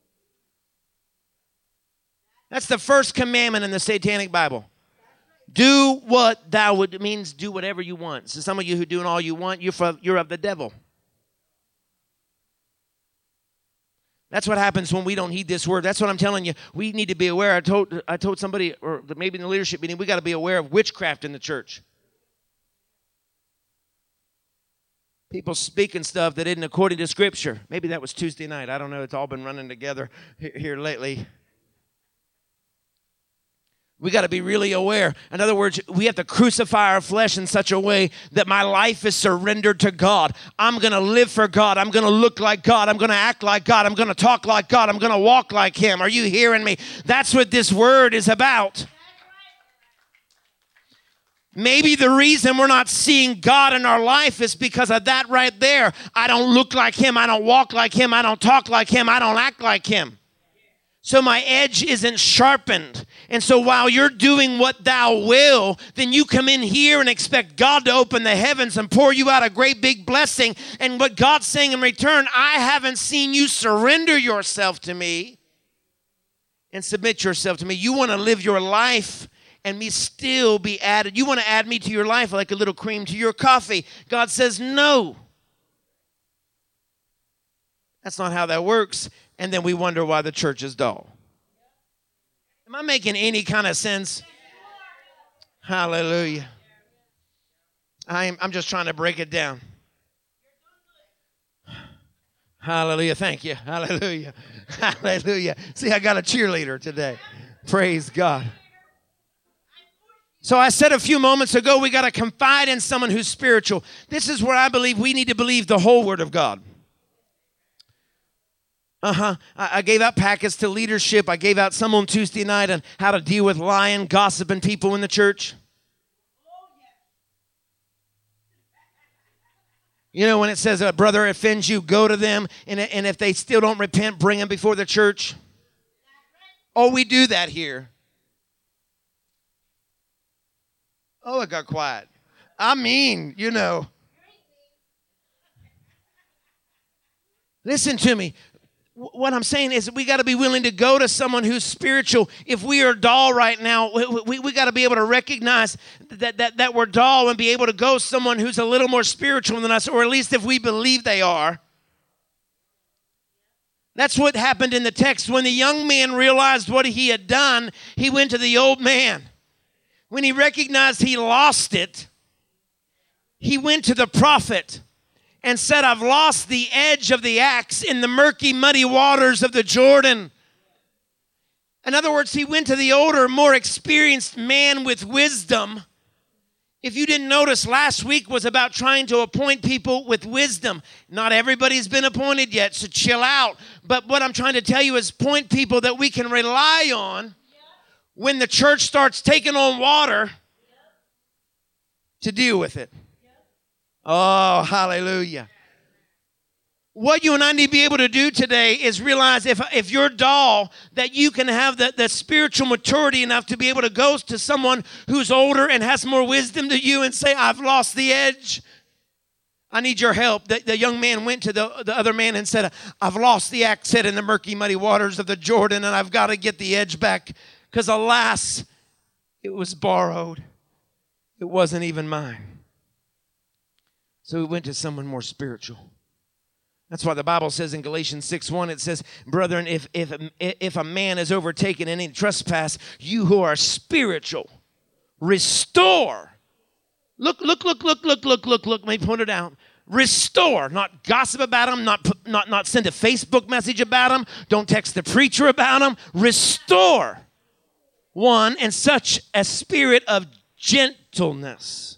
That's the first commandment in the Satanic Bible. Do what thou would. It means do whatever you want. So some of you who are doing all you want, you're of the devil. That's what happens when we don't heed this word. That's what I'm telling you. We need to be aware. I told somebody, or maybe in the leadership meeting, we got to be aware of witchcraft in the church. People speaking stuff that isn't according to Scripture. Maybe that was Tuesday night. I don't know. It's all been running together here lately. We got to be really aware. In other words, we have to crucify our flesh in such a way that my life is surrendered to God. I'm going to live for God. I'm going to look like God. I'm going to act like God. I'm going to talk like God. I'm going to walk like Him. Are you hearing me? That's what this word is about. Maybe the reason we're not seeing God in our life is because of that right there. I don't look like Him. I don't walk like Him. I don't talk like Him. I don't act like Him. So my edge isn't sharpened. And so while you're doing what thou will, then you come in here and expect God to open the heavens and pour you out a great big blessing. And what God's saying in return, I haven't seen you surrender yourself to me and submit yourself to me. You want to live your life and me still be added. You want to add me to your life like a little cream to your coffee. God says no. That's not how that works. And then we wonder why the church is dull. Am I making any kind of sense? Hallelujah. I'm just trying to break it down. Hallelujah. Thank you. Hallelujah. Hallelujah. See, I got a cheerleader today. Praise God. So I said a few moments ago, we got to confide in someone who's spiritual. This is where I believe we need to believe the whole Word of God. I gave out packets to leadership. I gave out some on Tuesday night on how to deal with lying, gossiping people in the church. You know, when it says a brother offends you, go to them. And if they still don't repent, bring them before the church. Oh, we do that here. Oh, it got quiet. I mean, you know. Listen to me. What I'm saying is we got to be willing to go to someone who's spiritual. If we are dull right now, we got to be able to recognize that we're dull and be able to go to someone who's a little more spiritual than us, or at least if we believe they are. That's what happened in the text. When the young man realized what he had done, he went to the old man. When he recognized he lost it, he went to the prophet and said, I've lost the edge of the axe in the murky, muddy waters of the Jordan. In other words, he went to the older, more experienced man with wisdom. If you didn't notice, last week was about trying to appoint people with wisdom. Not everybody's been appointed yet, so chill out. But what I'm trying to tell you is point people that we can rely on when the church starts taking on water to deal with it. Oh, hallelujah. What you and I need to be able to do today is realize if you're dull, that you can have the spiritual maturity enough to be able to go to someone who's older and has more wisdom than you and say, I've lost the edge. I need your help. The young man went to the other man and said, I've lost the axe head in the murky, muddy waters of the Jordan, and I've got to get the edge back because, alas, it was borrowed. It wasn't even mine. So he went to someone more spiritual. That's why the Bible says in Galatians 6:1, it says, brethren, if a man is overtaken in any trespass, you who are spiritual, restore. Look. Let me point it out. Restore, not gossip about them, not send a Facebook message about them. Don't text the preacher about them. Restore one in such a spirit of gentleness,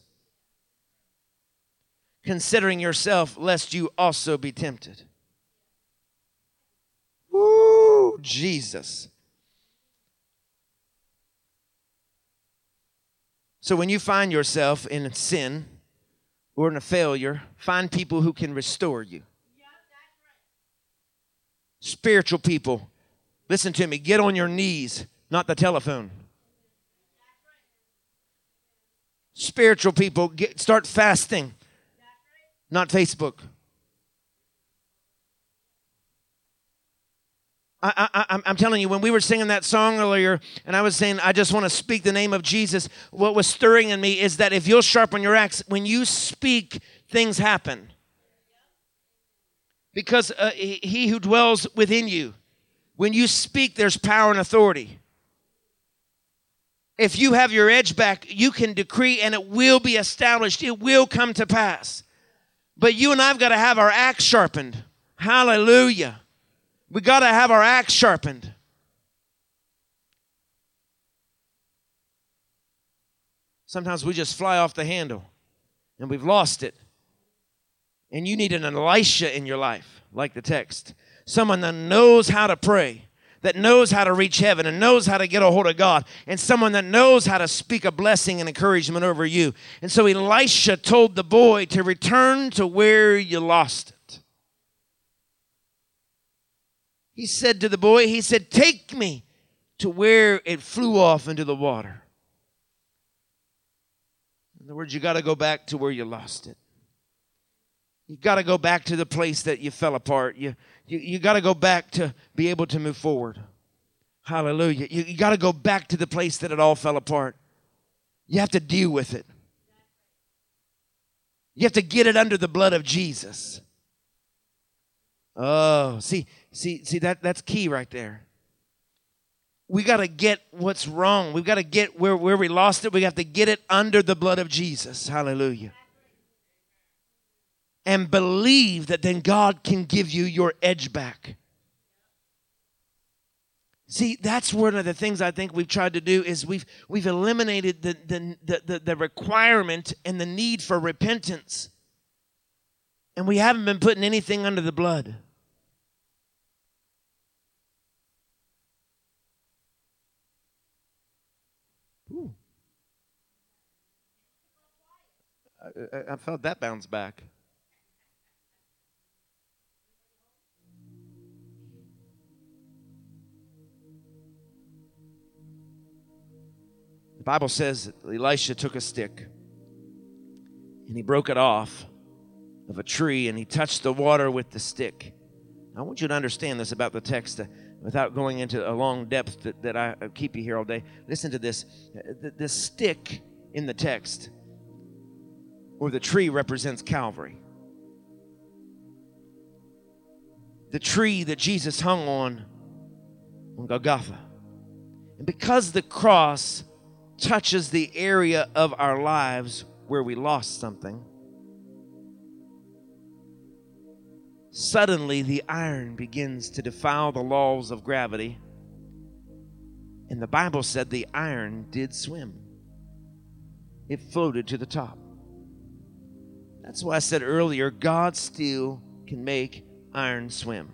considering yourself, lest you also be tempted. Woo, Jesus. So when you find yourself in sin or in a failure, find people who can restore you. Spiritual people. Listen to me. Get on your knees, not the telephone. Spiritual people, start fasting. Not Facebook. I'm telling you, when we were singing that song earlier, and I was saying, I just want to speak the name of Jesus, what was stirring in me is that if you'll sharpen your axe, when you speak, things happen. Because he who dwells within you, when you speak, there's power and authority. If you have your edge back, you can decree and it will be established. It will come to pass. But you and I have got to have our axe sharpened. Hallelujah. We got to have our axe sharpened. Sometimes we just fly off the handle and we've lost it. And you need an Elisha in your life, like the text. Someone that knows how to pray, that knows how to reach heaven and knows how to get a hold of God, and someone that knows how to speak a blessing and encouragement over you. And so Elisha told the boy to return to where you lost it. He said to the boy, he said, take me to where it flew off into the water. In other words, you got to go back to where you lost it. You got to go back to the place that you fell apart. You got to go back to be able to move forward. Hallelujah. You got to go back to the place that it all fell apart. You have to deal with it. You have to get it under the blood of Jesus. Oh, see that's key right there. we got to get what's wrong. We've got to get where we lost it. We have to get it under the blood of Jesus. Hallelujah. And believe that then God can give you your edge back. See, that's one of the things I think we've tried to do is we've eliminated the requirement and the need for repentance. And we haven't been putting anything under the blood. Ooh. I felt that bounce back. The Bible says that Elisha took a stick and he broke it off of a tree and he touched the water with the stick. I want you to understand this about the text without going into a long depth that I keep you here all day. Listen to this. The stick in the text or the tree represents Calvary. The tree that Jesus hung on Golgotha. And because the cross touches the area of our lives where we lost something, suddenly the iron begins to defile the laws of gravity. And the Bible said the iron did swim. It floated to the top. That's why I said earlier, God still can make iron swim.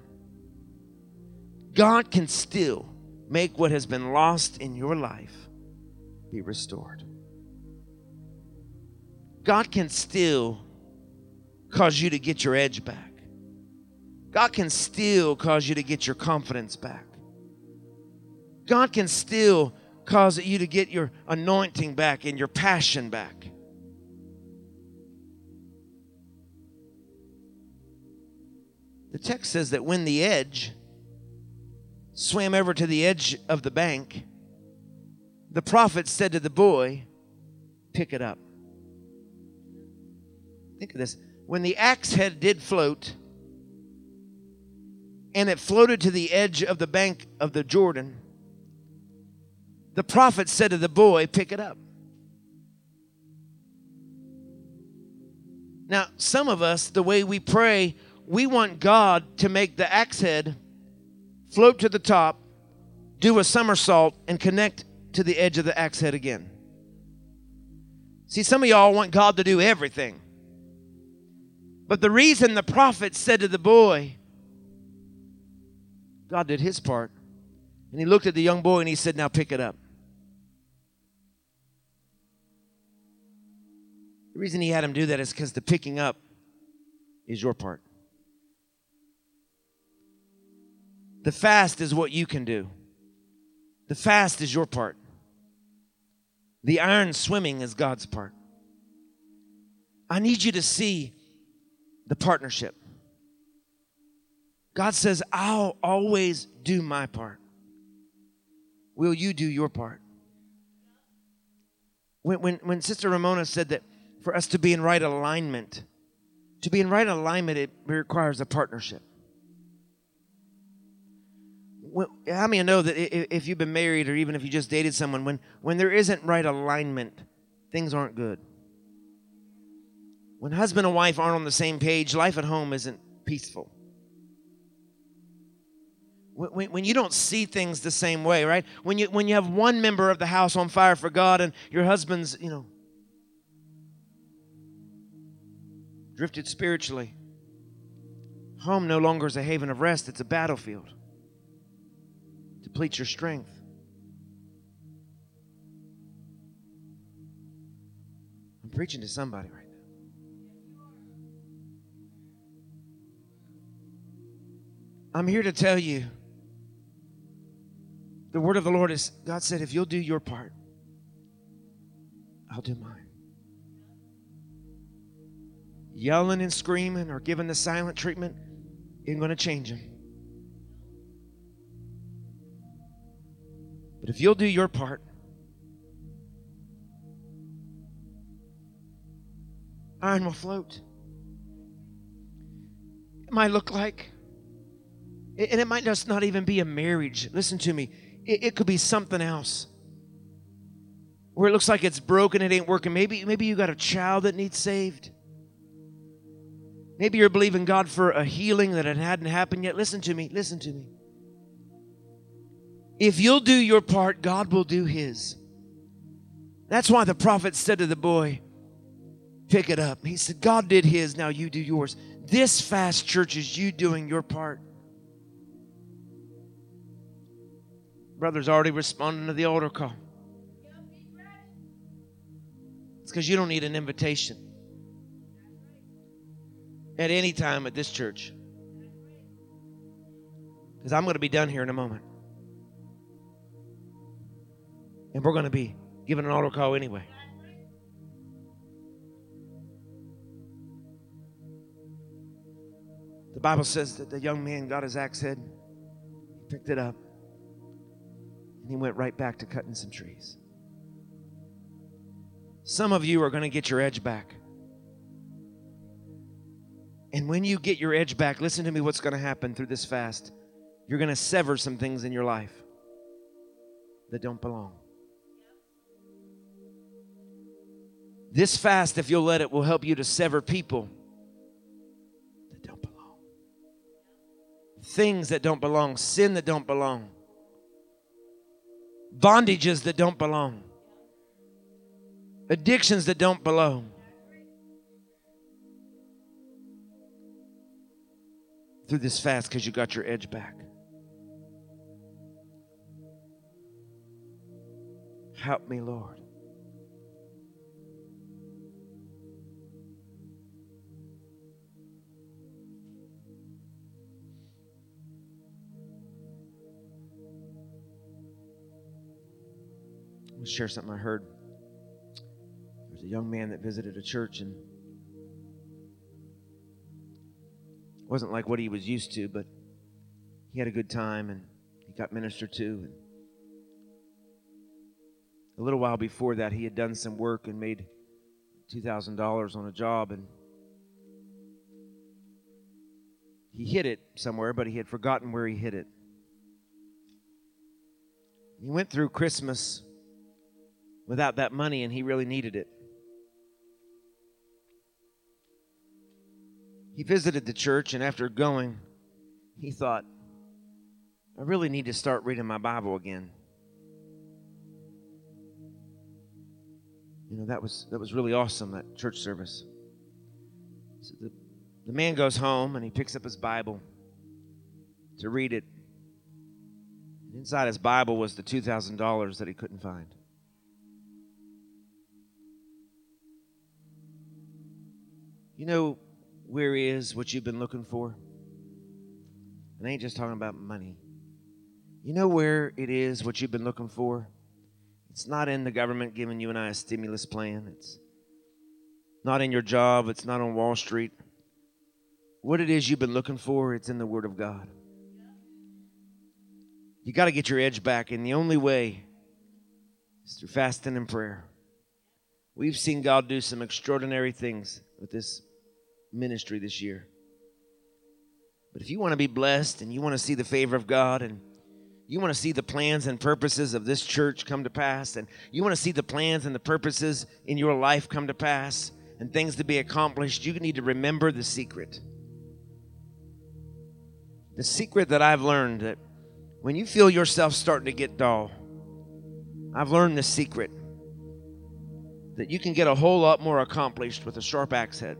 God can still make what has been lost in your life be restored. God can still cause you to get your edge back. God can still cause you to get your confidence back. God can still cause you to get your anointing back and your passion back. The text says that when the edge swam over to the edge of the bank, the prophet said to the boy, "Pick it up." Think of this. When the axe head did float, and it floated to the edge of the bank of the Jordan, the prophet said to the boy, "Pick it up." Now, some of us, the way we pray, we want God to make the axe head float to the top, do a somersault, and connect to the edge of the axe head again. See, some of y'all want God to do everything. But the reason the prophet said to the boy, God did his part. And he looked at the young boy and he said, "Now pick it up." The reason he had him do that is because the picking up is your part. The fast is what you can do. The fast is your part. The iron swimming is God's part. I need you to see the partnership. God says, "I'll always do my part. Will you do your part?" When Sister Ramona said that for us to be in right alignment, it requires a partnership. How many know that if you've been married or even if you just dated someone, when there isn't right alignment, things aren't good. When husband and wife aren't on the same page, life at home isn't peaceful. When you don't see things the same way, right? When you have one member of the house on fire for God and your husband's, drifted spiritually, home no longer is a haven of rest, it's a battlefield. Depletes your strength. I'm preaching to somebody right now. I'm here to tell you, the word of the Lord is, God said, if you'll do your part, I'll do mine. Yelling and screaming or giving the silent treatment isn't going to change him. But if you'll do your part, iron will float. It might look like, and it might just not even be a marriage. Listen to me. It could be something else. Where it looks like it's broken, it ain't working. Maybe you got a child that needs saved. Maybe you're believing God for a healing that it hadn't happened yet. Listen to me. If you'll do your part, God will do His. That's why the prophet said to the boy, pick it up. He said, God did His, now you do yours. This fast, church, is you doing your part. Brother's already responding to the altar call. It's because you don't need an invitation at any time at this church. Because I'm going to be done here in a moment. And we're going to be giving an altar call anyway. The Bible says that the young man got his axe head, he picked it up, and he went right back to cutting some trees. Some of you are going to get your edge back. And when you get your edge back, listen to me, what's going to happen through this fast. You're going to sever some things in your life that don't belong. This fast, if you'll let it, will help you to sever people that don't belong. Things that don't belong, sin that don't belong, bondages that don't belong, addictions that don't belong. Through this fast, because you got your edge back. Help me, Lord. I'm going to share something I heard. There's a young man that visited a church, and it wasn't like what he was used to, but he had a good time and he got ministered to. And a little while before that, he had done some work and made $2,000 on a job, and he hid it somewhere, but he had forgotten where he hid it. He went through Christmas without that money, and he really needed it. He visited the church, and after going, he thought, I really need to start reading my Bible again. You know, that was really awesome, that church service. So the man goes home, and he picks up his Bible to read it. And inside his Bible was the $2,000 that he couldn't find. You know where is what you've been looking for? And I ain't just talking about money. You know where it is what you've been looking for? It's not in the government giving you and I a stimulus plan. It's not in your job. It's not on Wall Street. What it is you've been looking for, it's in the Word of God. You got to get your edge back, and the only way is through fasting and prayer. We've seen God do some extraordinary things with this ministry this year. But if you want to be blessed and you want to see the favor of God, and you want to see the plans and purposes of this church come to pass, and you want to see the plans and the purposes in your life come to pass, and things to be accomplished, you need to remember the secret. The secret that I've learned, that when you feel yourself starting to get dull, I've learned the secret that you can get a whole lot more accomplished with a sharp axe head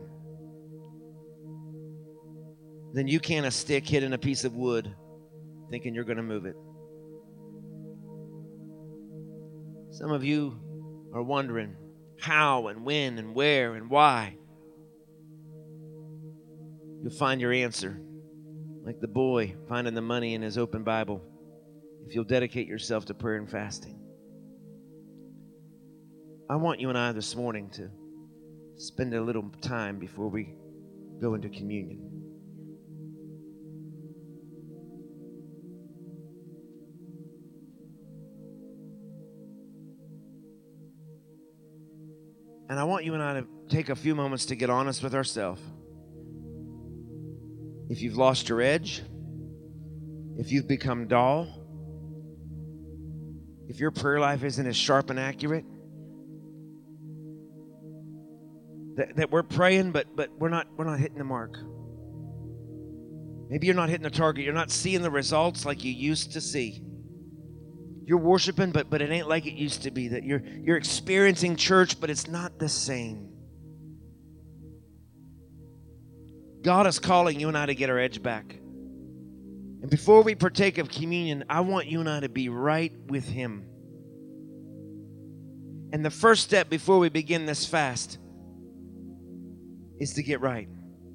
than you can a stick hit in a piece of wood thinking you're going to move it. Some of you are wondering how and when and where and why. You'll find your answer, like the boy finding the money in his open Bible, if you'll dedicate yourself to prayer and fasting. I want you and I this morning to spend a little time before we go into communion. And I want you and I to take a few moments to get honest with ourselves. If you've lost your edge, if you've become dull, if your prayer life isn't as sharp and accurate, that we're praying, but we're not hitting the mark. Maybe you're not hitting the target. You're not seeing the results like you used to see. You're worshiping, but it ain't like it used to be. That you're experiencing church, but it's not the same. God is calling you and I to get our edge back. And before we partake of communion, I want you and I to be right with Him. And the first step before we begin this fast is to get right.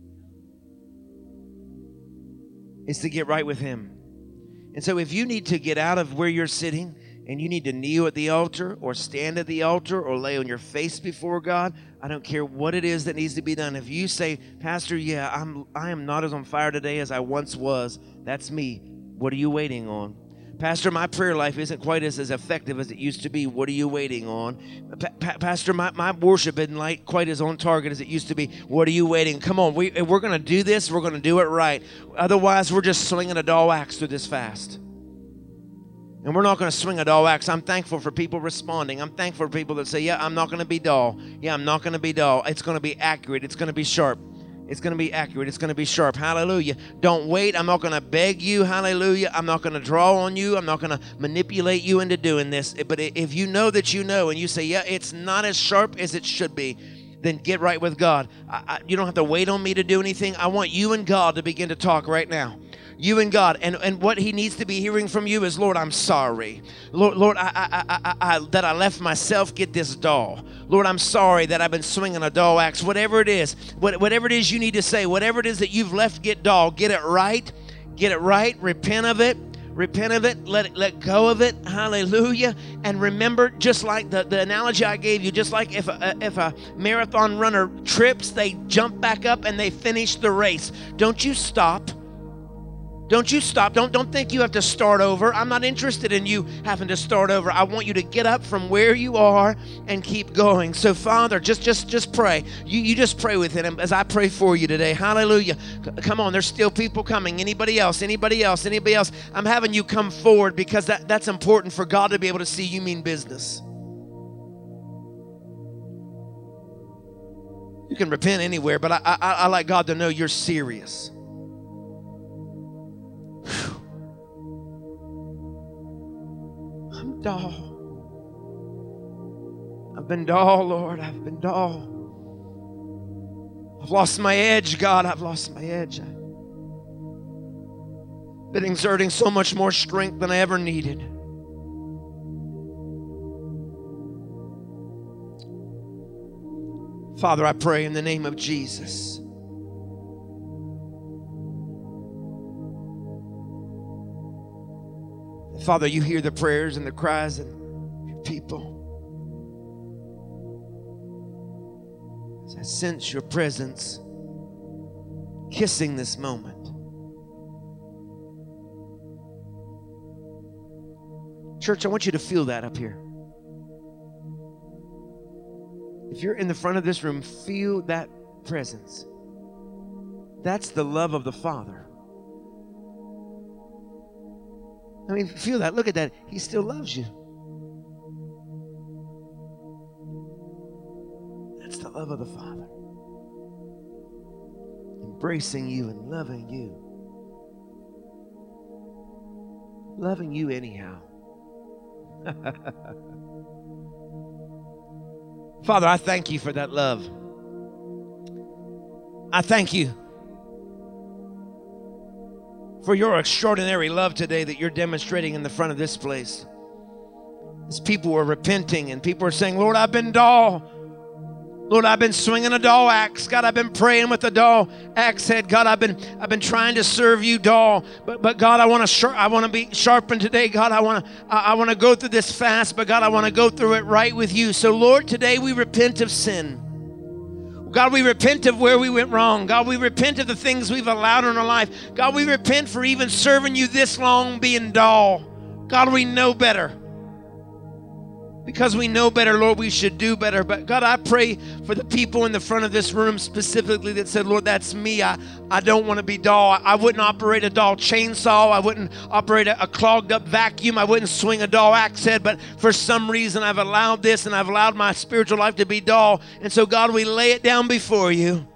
Is to get right with Him. And so if you need to get out of where you're sitting and you need to kneel at the altar or stand at the altar or lay on your face before God, I don't care what it is that needs to be done. If you say, Pastor, I am not as on fire today as I once was, that's me. What are you waiting on? Pastor, my prayer life isn't quite as effective as it used to be. What are you waiting on? Pastor, my worship isn't quite as on target as it used to be. What are you waiting? Come on, if we're going to do this, we're going to do it right. Otherwise, we're just swinging a dull axe through this fast. And we're not going to swing a dull axe. I'm thankful for people responding. I'm thankful for people that say, yeah, I'm not going to be dull. Yeah, I'm not going to be dull. It's going to be accurate. It's going to be sharp. It's going to be accurate. It's going to be sharp. Hallelujah. Don't wait. I'm not going to beg you. Hallelujah. I'm not going to draw on you. I'm not going to manipulate you into doing this. But if you know that you know and you say, yeah, it's not as sharp as it should be, then get right with God. You don't have to wait on me to do anything. I want you and God to begin to talk right now. You and God. And what He needs to be hearing from you is, Lord, I'm sorry. Lord, that I left myself get this dull. Lord, I'm sorry that I've been swinging a dull axe. Whatever it is, whatever it is you need to say, whatever it is that you've left get dull, get it right. Get it right. Repent of it. Repent of it. Let go of it. Hallelujah. And remember, just like the analogy I gave you, just like if a marathon runner trips, they jump back up and they finish the race. Don't you stop. Don't you stop. Don't think you have to start over. I'm not interested in you having to start over. I want you to get up from where you are and keep going. So, Father, just pray. You just pray with Him as I pray for you today. Hallelujah. Come on, there's still people coming. Anybody else? Anybody else? Anybody else? I'm having you come forward because that's important for God to be able to see you mean business. You can repent anywhere, but I like God to know you're serious. I'm dull. I've been dull, Lord. I've been dull. I've lost my edge, God. I've lost my edge. I've been exerting so much more strength than I ever needed. Father, I pray in the name of Jesus. Father, you hear the prayers and the cries of your people. As I sense your presence kissing this moment. Church, I want you to feel that up here. If you're in the front of this room, feel that presence. That's the love of the Father. I mean, feel that. Look at that. He still loves you. That's the love of the Father. Embracing you and loving you. Loving you anyhow. Father, I thank you for that love. I thank you for your extraordinary love today that you're demonstrating in the front of this place. As people are repenting and people are saying, Lord, I've been dull. Lord, I've been swinging a dull axe. God, I've been praying with a dull axe head. God, I've been trying to serve you dull. But God, I want to be sharpened today. God, I want to go through this fast, but God, I want to go through it right with you. So Lord, today we repent of sin. God, we repent of where we went wrong. God, we repent of the things we've allowed in our life. God, we repent for even serving you this long being dull. God, we know better. Because we know better, Lord, we should do better. But God, I pray for the people in the front of this room specifically that said, Lord, that's me. I don't want to be dull. I wouldn't operate a dull chainsaw. I wouldn't operate a clogged up vacuum. I wouldn't swing a dull axe head. But for some reason, I've allowed this, and I've allowed my spiritual life to be dull. And so, God, we lay it down before you.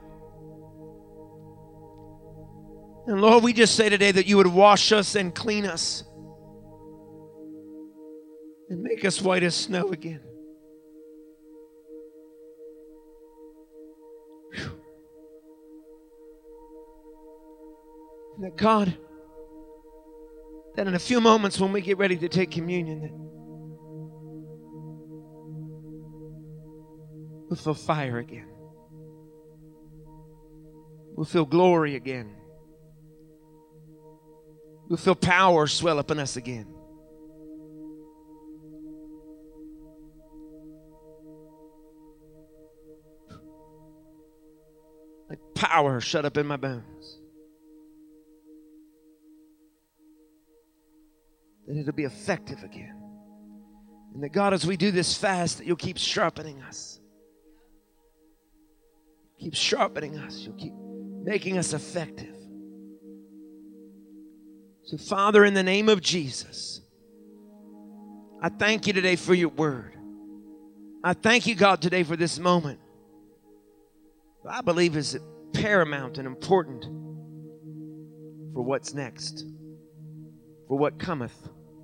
And Lord, we just say today that you would wash us and clean us and make us white as snow again. Whew. And that God, that in a few moments when we get ready to take communion, that we'll feel fire again. We'll feel glory again. We'll feel power swell up in us again. Like power shut up in my bones. That it'll be effective again. And that God, as we do this fast, that you'll keep sharpening us. Keep sharpening us. You'll keep making us effective. So, Father, in the name of Jesus, I thank you today for your word. I thank you, God, today for this moment. I believe is paramount and important for what's next, for what cometh.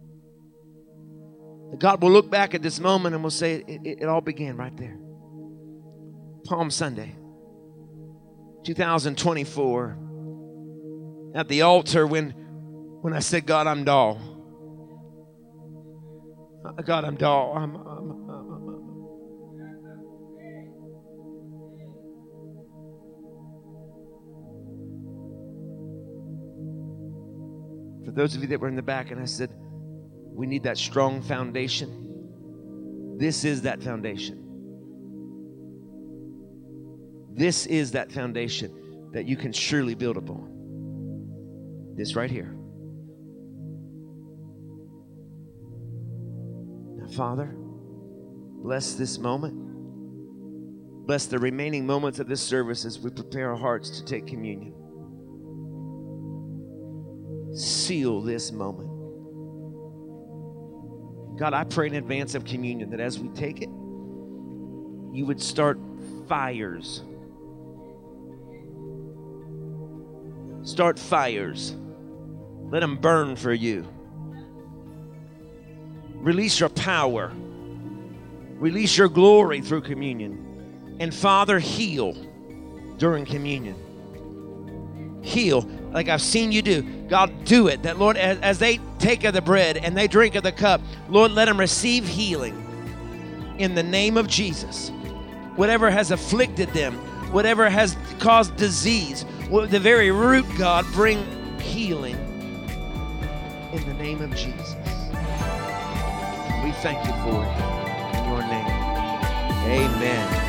God will look back at this moment and will say, it all began right there. Palm Sunday, 2024, at the altar when I said, God, I'm dull. God, I'm dull. For those of you that were in the back, and I said, we need that strong foundation. This is that foundation. This is that foundation that you can surely build upon. This right here. Now, Father, bless this moment. Bless the remaining moments of this service as we prepare our hearts to take communion. Seal this moment. God, I pray in advance of communion that as we take it, you would start fires. Start fires. Let them burn for you. Release your power. Release your glory through communion. And Father, heal during communion. Heal like I've seen you do. God, do it. That, Lord, as they take of the bread and they drink of the cup, Lord, let them receive healing in the name of Jesus. Whatever has afflicted them, whatever has caused disease, the very root, God, bring healing in the name of Jesus. We thank you for it in your name. Amen.